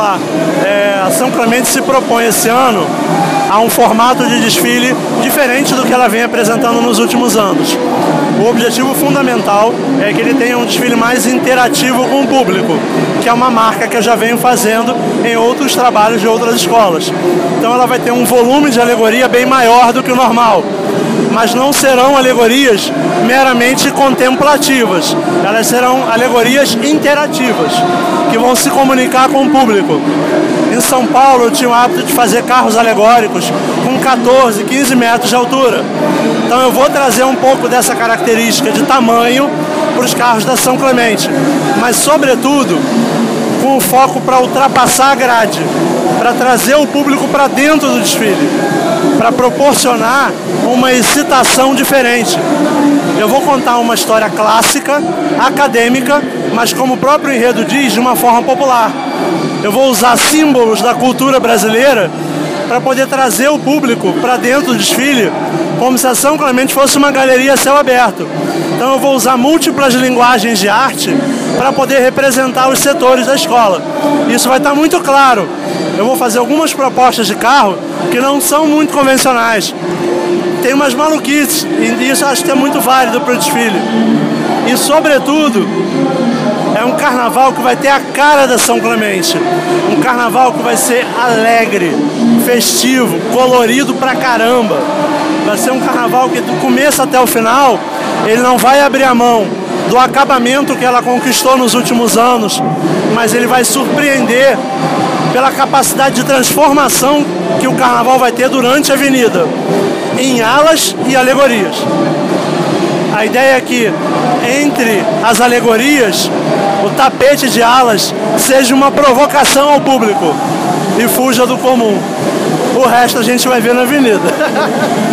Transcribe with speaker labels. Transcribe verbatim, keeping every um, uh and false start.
Speaker 1: popular. É, a São Clemente se propõe esse ano a um formato de desfile diferente do que ela vem apresentando nos últimos anos. O objetivo fundamental é que ele tenha um desfile mais interativo com o público, que é uma marca que eu já venho fazendo em outros trabalhos de outras escolas. Então ela vai ter um volume de alegoria bem maior do que o normal, mas não serão alegorias meramente contemplativas, elas serão alegorias interativas, que vão se comunicar com o público. Em São Paulo eu tinha o hábito de fazer carros alegóricos com quatorze, quinze metros de altura. Então eu vou trazer um pouco dessa característica de tamanho para os carros da São Clemente, mas sobretudo com o foco para ultrapassar a grade, para trazer o público para dentro do desfile, para proporcionar uma excitação diferente. Eu vou contar uma história clássica, acadêmica, mas como o próprio enredo diz, de uma forma popular. Eu vou usar símbolos da cultura brasileira para poder trazer o público para dentro do desfile, como se a São Clemente fosse uma galeria a céu aberto. Então eu vou usar múltiplas linguagens de arte para poder representar os setores da escola. Isso vai estar muito claro. Eu vou fazer algumas propostas de carro que não são muito convencionais. Tem umas maluquices, e isso eu acho que é muito válido para o desfile. E, sobretudo, é um carnaval que vai ter a cara da São Clemente. Um carnaval que vai ser alegre, festivo, colorido pra caramba. Vai ser um carnaval que, do começo até o final, ele não vai abrir a mão do acabamento que ela conquistou nos últimos anos, mas ele vai surpreender pela capacidade de transformação que o carnaval vai ter durante a avenida, em alas e alegorias. A ideia é que, entre as alegorias, o tapete de alas seja uma provocação ao público e fuja do comum. O resto a gente vai ver na avenida.